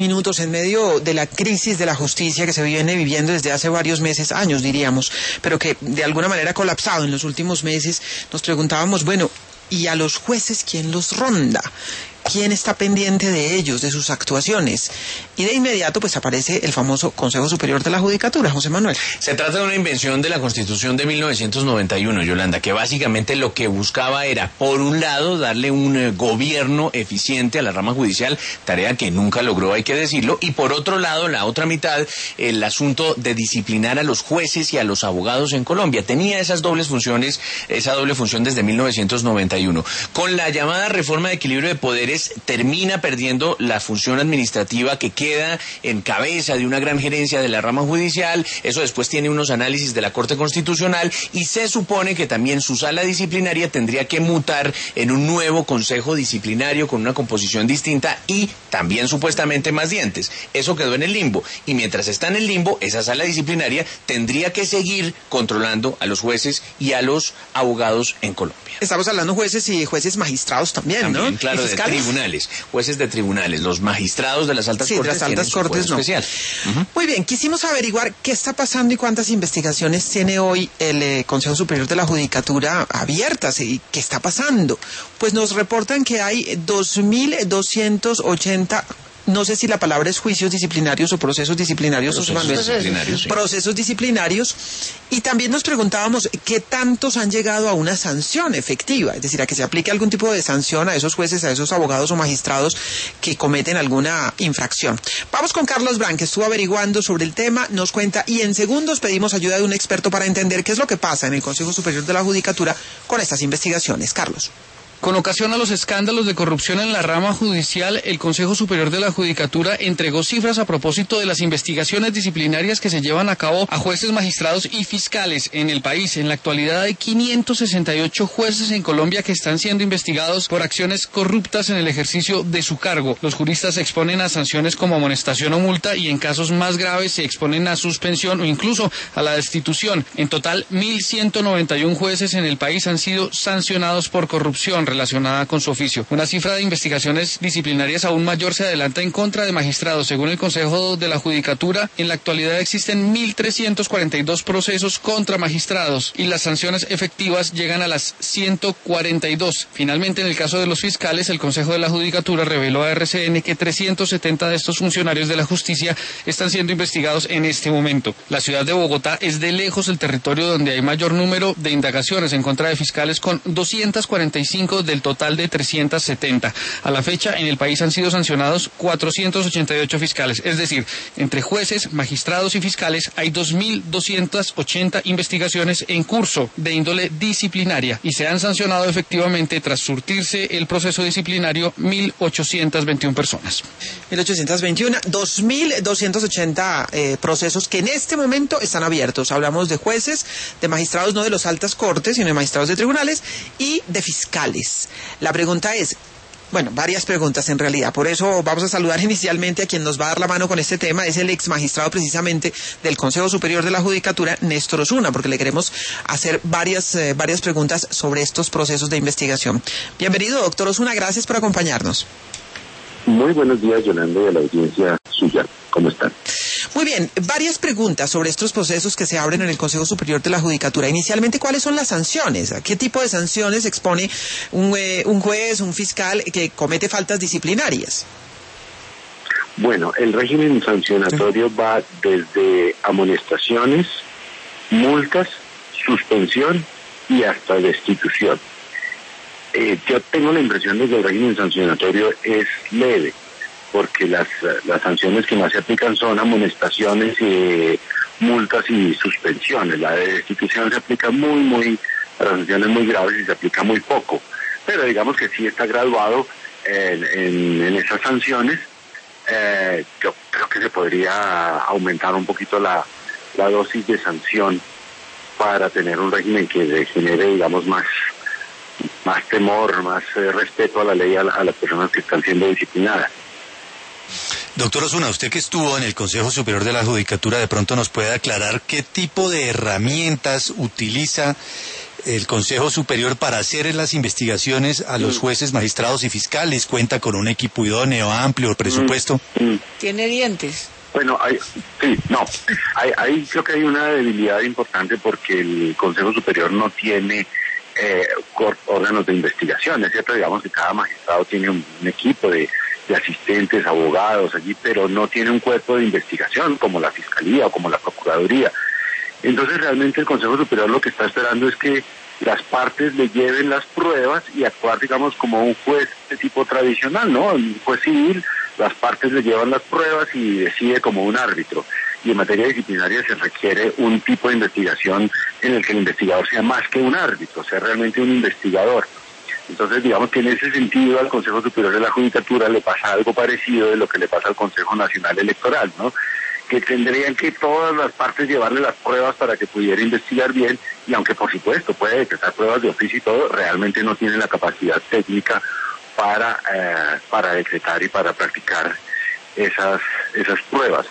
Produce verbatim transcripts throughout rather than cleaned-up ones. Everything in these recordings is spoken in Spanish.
Minutos en medio de la crisis de la justicia que se viene viviendo desde hace varios meses, años diríamos, pero que de alguna manera ha colapsado en los últimos meses, nos preguntábamos, bueno, ¿y a los jueces quién los ronda? ¿Quién está pendiente de ellos, de sus actuaciones? Y de inmediato pues aparece el famoso Consejo Superior de la Judicatura, José Manuel. Se trata de una invención de la Constitución de mil novecientos noventa y uno, Yolanda, que básicamente lo que buscaba era, por un lado, darle un eh, gobierno eficiente a la rama judicial, tarea que nunca logró, hay que decirlo, y por otro lado, la otra mitad, el asunto de disciplinar a los jueces y a los abogados en Colombia. Tenía esas dobles funciones, esa doble función desde mil novecientos noventa y uno. Con la llamada reforma de equilibrio de poderes, termina perdiendo la función administrativa que queda en cabeza de una gran gerencia de la rama judicial. Eso después tiene unos análisis de la Corte Constitucional y se supone que también su sala disciplinaria tendría que mutar en un nuevo consejo disciplinario con una composición distinta y también supuestamente más dientes. Eso quedó en el limbo y mientras está en el limbo, esa sala disciplinaria tendría que seguir controlando a los jueces y a los abogados en Colombia. Estamos hablando jueces y jueces magistrados también, también, ¿no? Claro, de tribunales, jueces de tribunales, los magistrados de las altas sí, cortes. Sí, de las altas cortes no. Especial. Uh-huh. Muy bien, quisimos averiguar qué está pasando y cuántas investigaciones tiene hoy el eh, Consejo Superior de la Judicatura abiertas y qué está pasando. Pues nos reportan que hay dos mil doscientos ochenta... No sé si la palabra es juicios disciplinarios o procesos disciplinarios. Procesos disciplinarios, sí. Procesos disciplinarios. Y también nos preguntábamos qué tantos han llegado a una sanción efectiva, es decir, a que se aplique algún tipo de sanción a esos jueces, a esos abogados o magistrados que cometen alguna infracción. Vamos con Carlos Brand, que estuvo averiguando sobre el tema, nos cuenta y en segundos pedimos ayuda de un experto para entender qué es lo que pasa en el Consejo Superior de la Judicatura con estas investigaciones. Carlos. Con ocasión a los escándalos de corrupción en la rama judicial, el Consejo Superior de la Judicatura entregó cifras a propósito de las investigaciones disciplinarias que se llevan a cabo a jueces, magistrados y fiscales en el país. En la actualidad hay quinientos sesenta y ocho jueces en Colombia que están siendo investigados por acciones corruptas en el ejercicio de su cargo. Los juristas se exponen a sanciones como amonestación o multa y en casos más graves se exponen a suspensión o incluso a la destitución. En total, mil ciento noventa y uno jueces en el país han sido sancionados por corrupción relacionada con su oficio. Una cifra de investigaciones disciplinarias aún mayor se adelanta en contra de magistrados. Según el Consejo de la Judicatura, en la actualidad existen mil trescientos cuarenta y dos procesos contra magistrados y las sanciones efectivas llegan a las ciento cuarenta y dos. Finalmente, en el caso de los fiscales, el Consejo de la Judicatura reveló a R C N que trescientos setenta de estos funcionarios de la justicia están siendo investigados en este momento. La ciudad de Bogotá es de lejos el territorio donde hay mayor número de indagaciones en contra de fiscales, con doscientas cuarenta y cinco del total de trescientas setenta. A la fecha, en el país han sido sancionados cuatrocientos ochenta y ocho fiscales, es decir, entre jueces, magistrados y fiscales hay dos mil doscientas ochenta investigaciones en curso de índole disciplinaria y se han sancionado efectivamente tras surtirse el proceso disciplinario mil ochocientas veintiuna personas. mil ochocientas veintiuno, dos mil doscientos ochenta eh, procesos que en este momento están abiertos. Hablamos de jueces, de magistrados no de las altas cortes, sino de magistrados de tribunales y de fiscales. La pregunta es, bueno, varias preguntas en realidad, por eso vamos a saludar inicialmente a quien nos va a dar la mano con este tema, es el ex magistrado precisamente del Consejo Superior de la Judicatura, Néstor Osuna, porque le queremos hacer varias, eh, varias preguntas sobre estos procesos de investigación. Bienvenido, doctor Osuna, gracias por acompañarnos. Muy buenos días, Yolanda, y a la audiencia suya. ¿Cómo están? Muy bien, varias preguntas sobre estos procesos que se abren en el Consejo Superior de la Judicatura. Inicialmente, ¿cuáles son las sanciones? ¿A qué tipo de sanciones expone un, eh, un juez, un fiscal que comete faltas disciplinarias? Bueno, el régimen sancionatorio sí. va desde amonestaciones, multas, suspensión y hasta destitución. Eh, yo tengo la impresión de que el régimen sancionatorio es leve, porque las, las sanciones que más se aplican son amonestaciones, y multas y suspensiones. La de destitución se aplica muy, muy, para sanciones muy graves y se aplica muy poco. Pero digamos que sí está graduado en, en, en esas sanciones. Eh, yo creo que se podría aumentar un poquito la, la dosis de sanción para tener un régimen que genere, digamos, más, más temor, más eh, respeto a la ley a, la, a las personas que están siendo disciplinadas. Doctor Osuna, usted que estuvo en el Consejo Superior de la Judicatura, de pronto nos puede aclarar qué tipo de herramientas utiliza el Consejo Superior para hacer las investigaciones a los jueces, magistrados y fiscales? ¿Cuenta con un equipo idóneo, amplio, presupuesto? Mm. ¿Tiene dientes? Bueno, hay, sí, no, hay, hay, creo que hay una debilidad importante porque el Consejo Superior no tiene eh, órganos de investigación. Es cierto, digamos que cada magistrado tiene un, un equipo de, de asistentes, abogados allí, pero no tiene un cuerpo de investigación como la Fiscalía o como la Procuraduría. Entonces realmente el Consejo Superior lo que está esperando es que las partes le lleven las pruebas y actuar, digamos, como un juez de tipo tradicional, ¿no? Un juez civil, las partes le llevan las pruebas y decide como un árbitro. Y en materia disciplinaria se requiere un tipo de investigación en el que el investigador sea más que un árbitro, sea realmente un investigador. Entonces, digamos que en ese sentido al Consejo Superior de la Judicatura le pasa algo parecido de lo que le pasa al Consejo Nacional Electoral, ¿no? Que tendrían que todas las partes llevarle las pruebas para que pudiera investigar bien, y aunque por supuesto puede detectar pruebas de oficio y todo, realmente no tiene la capacidad técnica para eh, para decretar y para practicar esas esas pruebas.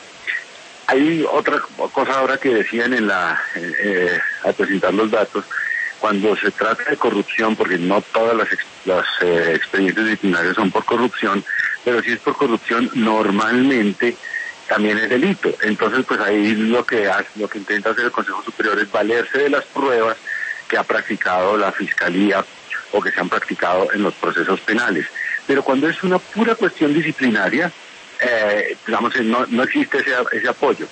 Hay otra cosa ahora que decían en la eh, al presentar los datos, cuando se trata de corrupción, porque no todas las, las eh, expedientes disciplinarios son por corrupción, pero si es por corrupción normalmente también es delito. Entonces, pues ahí lo que hace, lo que intenta hacer el Consejo Superior es valerse de las pruebas que ha practicado la Fiscalía o que se han practicado en los procesos penales. Pero cuando es una pura cuestión disciplinaria, eh, digamos, no, no existe ese, ese apoyo.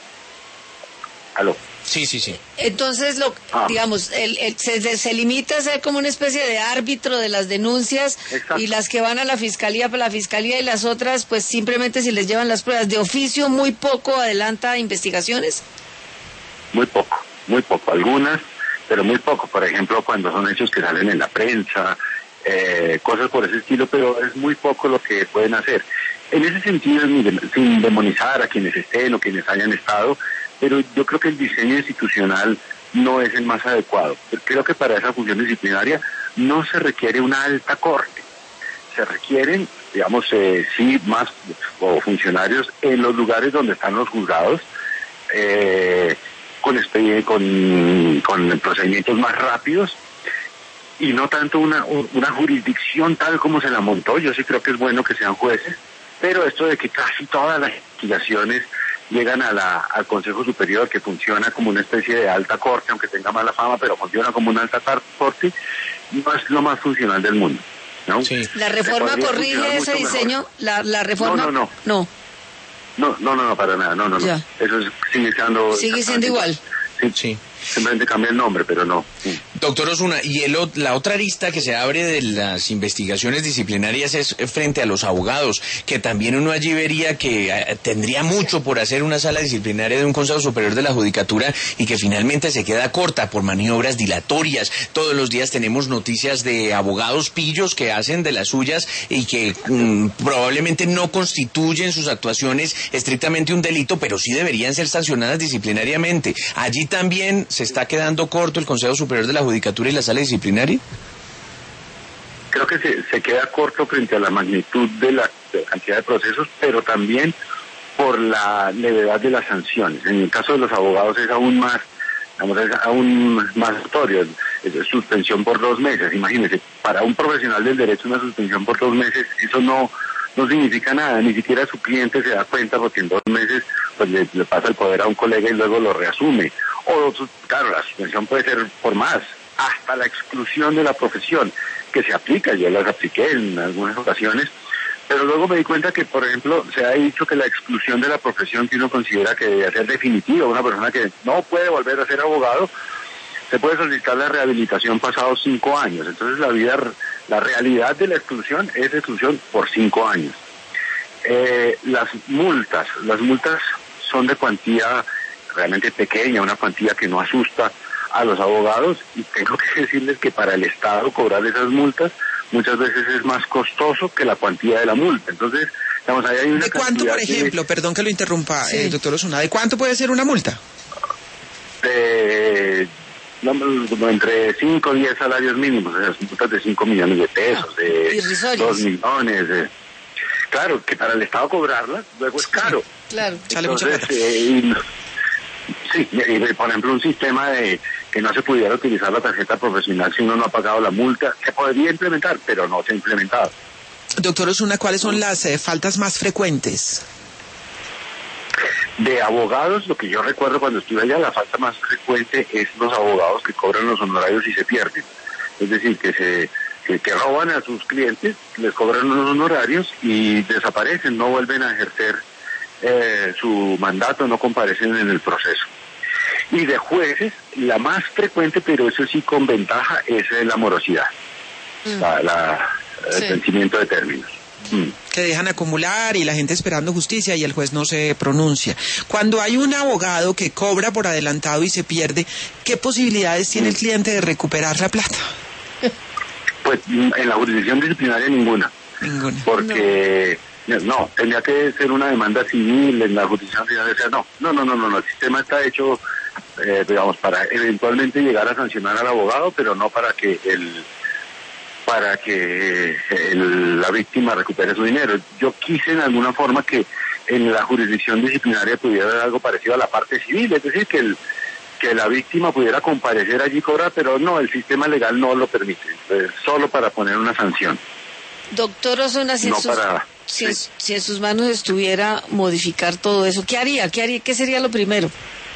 ¿Aló? Sí, sí, sí. Entonces, lo, Ah. digamos, el, el- se, se limita a ser como una especie de árbitro de las denuncias. Exacto. Y las que van a la fiscalía, para la fiscalía, y las otras, pues simplemente si les llevan las pruebas de oficio, muy poco adelanta investigaciones. Muy poco, muy poco. Algunas, pero muy poco. Por ejemplo, cuando son hechos que salen en la prensa, eh, cosas por ese estilo, pero es muy poco lo que pueden hacer. En ese sentido, sin demonizar a quienes estén o quienes hayan estado, pero yo creo que el diseño institucional no es el más adecuado. Creo que para esa función disciplinaria no se requiere una alta corte. Se requieren, digamos, eh, sí, más o funcionarios en los lugares donde están los juzgados, eh, con, expedi- con, con procedimientos más rápidos, y no tanto una, una jurisdicción tal como se la montó. Yo sí creo que es bueno que sean jueces, pero esto de que casi todas las investigaciones llegan a la, al Consejo Superior, que funciona como una especie de alta corte, aunque tenga mala fama, pero funciona como una alta corte, no es lo más funcional del mundo, ¿no? Sí. ¿La reforma Podría corrige funcionar ese mucho diseño? mejor. La, la reforma... No, no, no. No, No, no, no, no, para nada, no, no, no. Ya. Eso es- sigue siendo... sigue siendo igual. Sí, Sí. simplemente cambia el nombre, pero no. Sí. Doctor Osuna, y el, o- la otra arista que se abre de las investigaciones disciplinarias es frente a los abogados, que también uno allí vería que eh, tendría mucho por hacer una sala disciplinaria de un Consejo Superior de la Judicatura y que finalmente se queda corta por maniobras dilatorias. Todos los días tenemos noticias de abogados pillos que hacen de las suyas y que mm, probablemente no constituyen sus actuaciones estrictamente un delito, pero sí deberían ser sancionadas disciplinariamente. Allí también se está quedando corto el Consejo Superior de la Judicatura y la sala disciplinaria. Creo que se, se queda corto frente a la magnitud de la, de la cantidad de procesos, pero también por la levedad de las sanciones. En el caso de los abogados es aún más, digamos, es aún más notorio. Es, es suspensión por dos meses. Imagínense, para un profesional del derecho una suspensión por dos meses, eso no no significa nada. Ni siquiera su cliente se da cuenta, porque en dos meses pues le, le pasa el poder a un colega y luego lo reasume. O, claro, la suspensión puede ser por más, hasta la exclusión de la profesión, que se aplica. Yo las apliqué en algunas ocasiones, pero luego me di cuenta que, por ejemplo, se ha dicho que la exclusión de la profesión que uno considera que debe ser definitiva, una persona que no puede volver a ser abogado, se puede solicitar la rehabilitación pasados cinco años. Entonces la vida, la realidad de la exclusión es exclusión por cinco años. Eh, las multas, las multas son de cuantía realmente pequeña, una cuantía que no asusta a los abogados, y tengo que decirles que para el Estado cobrar esas multas muchas veces es más costoso que la cuantía de la multa. Entonces, digamos, ahí hay una ¿De cuánto, cantidad por ejemplo, de, perdón que lo interrumpa, Sí. eh, doctor Osuna, ¿de cuánto puede ser una multa? de, no, entre cinco y diez salarios mínimos, o sea, multas de cinco millones de pesos, de irrisorias. dos millones. De, claro, que para el Estado cobrarlas luego es caro. Claro. Sale mucha Entonces, plata. eh, y, sí, y, por ejemplo, un sistema de que no se pudiera utilizar la tarjeta profesional si uno no ha pagado la multa. Se podría implementar, pero no se ha implementado. Doctor Osuna, ¿cuáles son las eh, faltas más frecuentes? De abogados, lo que yo recuerdo cuando estuve allá, la falta más frecuente es los abogados que cobran los honorarios y se pierden. Es decir, que se que, que roban a sus clientes, les cobran unos honorarios y desaparecen, no vuelven a ejercer eh, su mandato, no comparecen en el proceso. Y de jueces, la más frecuente, pero eso sí con ventaja, es la morosidad, mm. la, la, el sí. vencimiento de términos. Mm. Que dejan acumular y la gente esperando justicia y el juez no se pronuncia. Cuando hay un abogado que cobra por adelantado y se pierde, ¿qué posibilidades tiene el cliente de recuperar la plata? Pues en la jurisdicción disciplinaria ninguna. Ninguna. Porque no, no tendría que ser una demanda civil en la jurisdicción disciplinaria. No, no, no, no, no, no. El sistema está hecho, eh, digamos, para eventualmente llegar a sancionar al abogado, pero no para que el para que el, la víctima recupere su dinero. Yo quise en alguna forma que en la jurisdicción disciplinaria pudiera haber algo parecido a la parte civil, es decir, que el que la víctima pudiera comparecer allí y cobrar, pero no, el sistema legal no lo permite, eh, solo para poner una sanción. Doctor Osuna, si, no en sus, para, si, sí. en, si en sus manos estuviera modificar todo eso, ¿qué haría? ¿Qué haría? ¿Qué sería lo primero?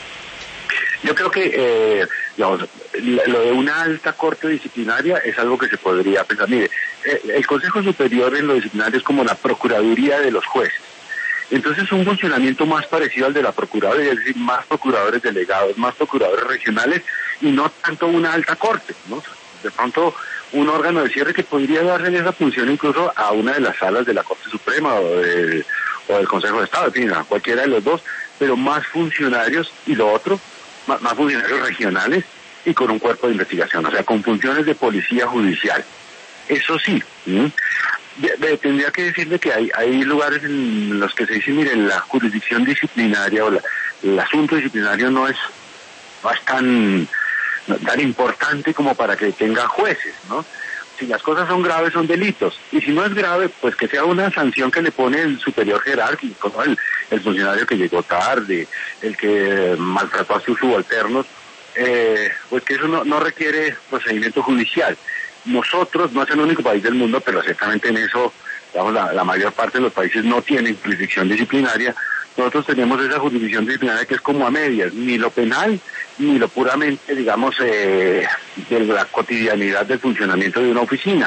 Yo creo que, eh, digamos, lo de una alta corte disciplinaria es algo que se podría pensar. Mire, el Consejo Superior en lo disciplinario es como la Procuraduría de los jueces. Entonces, un funcionamiento más parecido al de la Procuraduría, es decir, más procuradores delegados, más procuradores regionales y no tanto una alta corte, ¿no? De pronto, un órgano de cierre que podría darle esa función incluso a una de las salas de la Corte Suprema o, de, o del Consejo de Estado, en fin, a cualquiera de los dos, pero más funcionarios y lo otro, más, más funcionarios regionales y con un cuerpo de investigación, o sea, con funciones de policía judicial. Eso sí, ¿sí? De, de, tendría que decirle que hay, hay lugares en los que se dice, miren, la jurisdicción disciplinaria o la, el asunto disciplinario no es, no es tan, no, tan importante como para que tenga jueces, ¿no? Si las cosas son graves, son delitos. Y si no es grave, pues que sea una sanción que le pone el superior jerárquico, ¿no? El, el funcionario que llegó tarde, el que maltrató a sus subalternos, eh, pues que eso no, no requiere procedimiento judicial. Nosotros, no es el único país del mundo, pero ciertamente en eso, digamos, la, la mayor parte de los países no tienen jurisdicción disciplinaria. Nosotros tenemos esa jurisdicción disciplinaria que es como a medias, ni lo penal, ni lo puramente, digamos, eh, de la cotidianidad del funcionamiento de una oficina.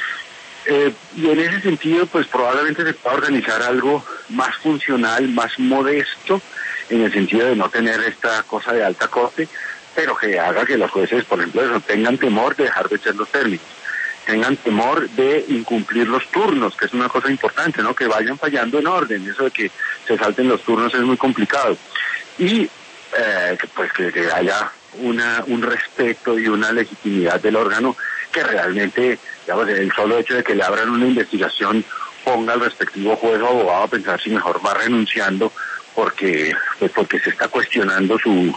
Eh, y en ese sentido, pues probablemente se pueda organizar algo más funcional, más modesto, en el sentido de no tener esta cosa de alta corte, pero que haga que los jueces, por ejemplo, eso, tengan temor de dejar de echar los términos, tengan temor de incumplir los turnos, que es una cosa importante, ¿no? Que vayan fallando en orden, eso de que se salten los turnos es muy complicado. Y eh, que, pues que, que haya una un respeto y una legitimidad del órgano que realmente, digamos, el solo hecho de que le abran una investigación ponga al respectivo juez o abogado a pensar si mejor va renunciando porque, pues porque se está cuestionando su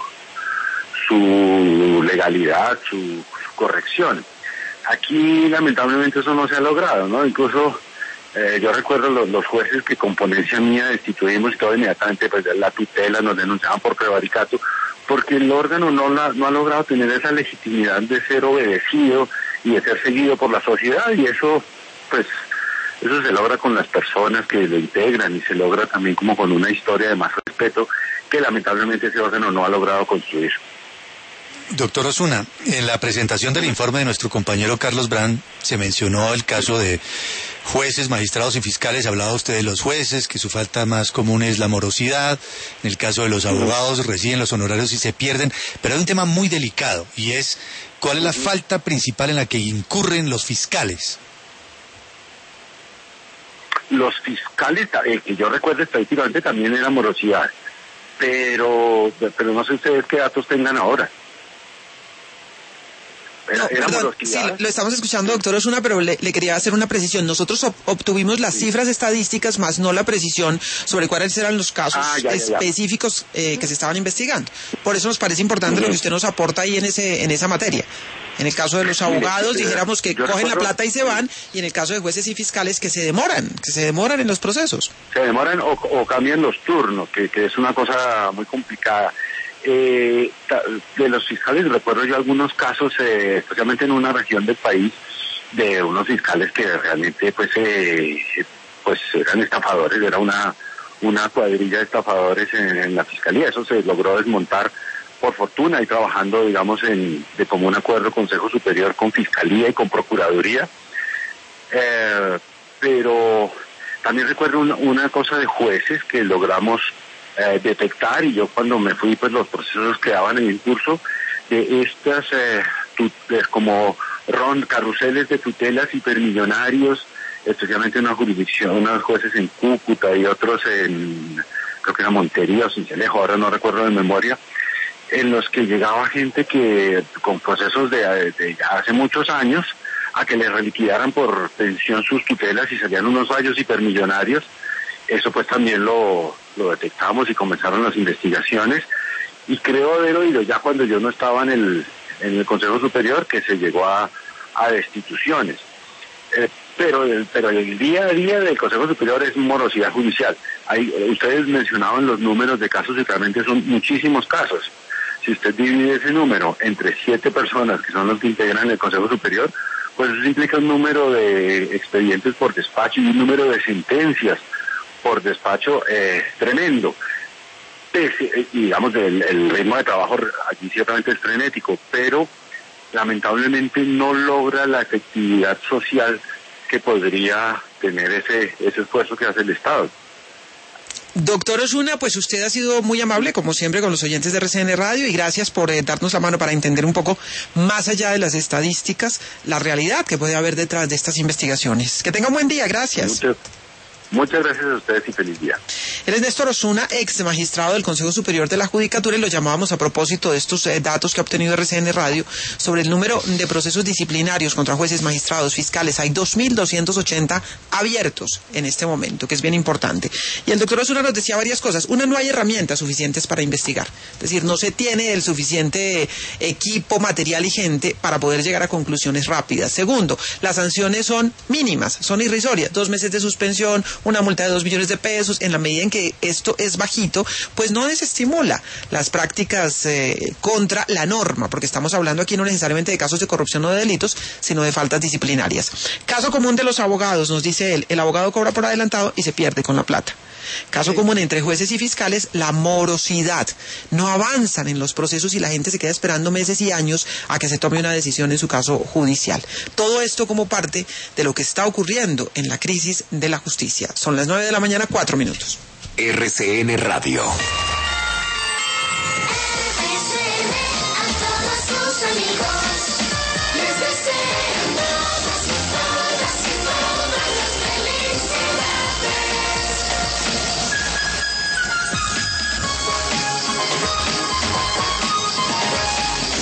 su legalidad, su, su corrección. Aquí lamentablemente eso no se ha logrado, ¿no? Incluso eh, yo recuerdo los, los jueces que con ponencia mía destituimos y todo inmediatamente, pues la tutela nos denunciaban por prevaricato, porque el órgano no, la, no ha logrado tener esa legitimidad de ser obedecido y de ser seguido por la sociedad, y eso, pues, eso se logra con las personas que lo integran y se logra también como con una historia de más respeto que lamentablemente ese órgano no ha logrado construir. Doctor Osuna, en la presentación del informe de nuestro compañero Carlos Brand se mencionó el caso de jueces, magistrados y fiscales. Hablaba usted de los jueces, que su falta más común es la morosidad. En el caso de los abogados, reciben los honorarios y se pierden. Pero hay un tema muy delicado y es ¿cuál es la falta principal en la que incurren los fiscales? Los fiscales, eh, que yo recuerdo estadísticamente, también era morosidad. Pero, pero no sé ustedes qué datos tengan ahora. Era, no, era perdón, sí, lo, lo estamos escuchando, doctor Osuna, pero le, le quería hacer una precisión. Nosotros ob, obtuvimos las sí. cifras estadísticas, más no la precisión sobre cuáles eran los casos ah, ya, ya, específicos ya. Eh, que se estaban investigando. Por eso nos parece importante uh-huh. lo que usted nos aporta ahí en ese en esa materia. En el caso de los abogados, Mire, dijéramos que cogen recuerdo, la plata y se van, y en el caso de jueces y fiscales que se demoran, que se demoran en los procesos. Se demoran o, o cambian los turnos, que, que es una cosa muy complicada. eh, de los fiscales recuerdo yo algunos casos, eh, especialmente en una región del país, de unos fiscales que realmente pues eh, pues eran estafadores, era una una cuadrilla de estafadores en, en la fiscalía. Eso se logró desmontar por fortuna y trabajando, digamos, en de común acuerdo Consejo Superior con Fiscalía y con Procuraduría. Eh, pero también recuerdo una, una cosa de jueces que logramos eh, detectar, y yo cuando me fui, pues los procesos quedaban en curso de estas eh, tut, como ron, carruseles de tutelas hipermillonarios, especialmente en una jurisdicción, unos jueces en Cúcuta y otros en, creo que era Montería o Sincelejo, ahora no recuerdo de memoria, en los que llegaba gente que con procesos de, de hace muchos años a que le reliquidaran por pensión sus tutelas y salían unos fallos hipermillonarios. Eso pues también lo, lo detectamos y comenzaron las investigaciones, y creo haber oído ya cuando yo no estaba en el, en el Consejo Superior que se llegó a, a destituciones. Eh, pero, el, pero el día a día del Consejo Superior es morosidad judicial. Hay, ustedes mencionaban los números de casos y realmente son muchísimos casos. Si usted divide ese número entre siete personas que son los que integran el Consejo Superior, pues eso implica un número de expedientes por despacho y un número de sentencias por despacho eh, tremendo. Pese, y digamos, el, el ritmo de trabajo aquí ciertamente es frenético, pero lamentablemente no logra la efectividad social que podría tener ese, ese esfuerzo que hace el Estado. Doctor Osuna, pues usted ha sido muy amable, como siempre, con los oyentes de R C N Radio, y gracias por eh, darnos la mano para entender un poco, más allá de las estadísticas, la realidad que puede haber detrás de estas investigaciones. Que tenga un buen día, gracias. Muchas, muchas gracias a ustedes y feliz día. Él es Néstor Osuna, ex magistrado del Consejo Superior de la Judicatura, y lo llamábamos a propósito de estos eh, datos que ha obtenido R C N Radio sobre el número de procesos disciplinarios contra jueces, magistrados, fiscales. Hay dos mil doscientos ochenta abiertos en este momento, que es bien importante. Y el doctor Osuna nos decía varias cosas. Una, no hay herramientas suficientes para investigar. Es decir, no se tiene el suficiente equipo, material y gente para poder llegar a conclusiones rápidas. Segundo, las sanciones son mínimas, son irrisorias. Dos meses de suspensión, una multa de dos millones de pesos. En la medida en que esto es bajito, pues no desestimula las prácticas eh, contra la norma, porque estamos hablando aquí no necesariamente de casos de corrupción o de delitos, sino de faltas disciplinarias. Caso común de los abogados, nos dice él, el abogado cobra por adelantado y se pierde con la plata. Caso sí. común entre jueces y fiscales, la morosidad. No avanzan en los procesos y la gente se queda esperando meses y años a que se tome una decisión en su caso judicial. Todo esto como parte de lo que está ocurriendo en la crisis de la justicia. Son las nueve de la mañana, cuatro minutos. R C N Radio. R C N, a todos sus amigos. R C N.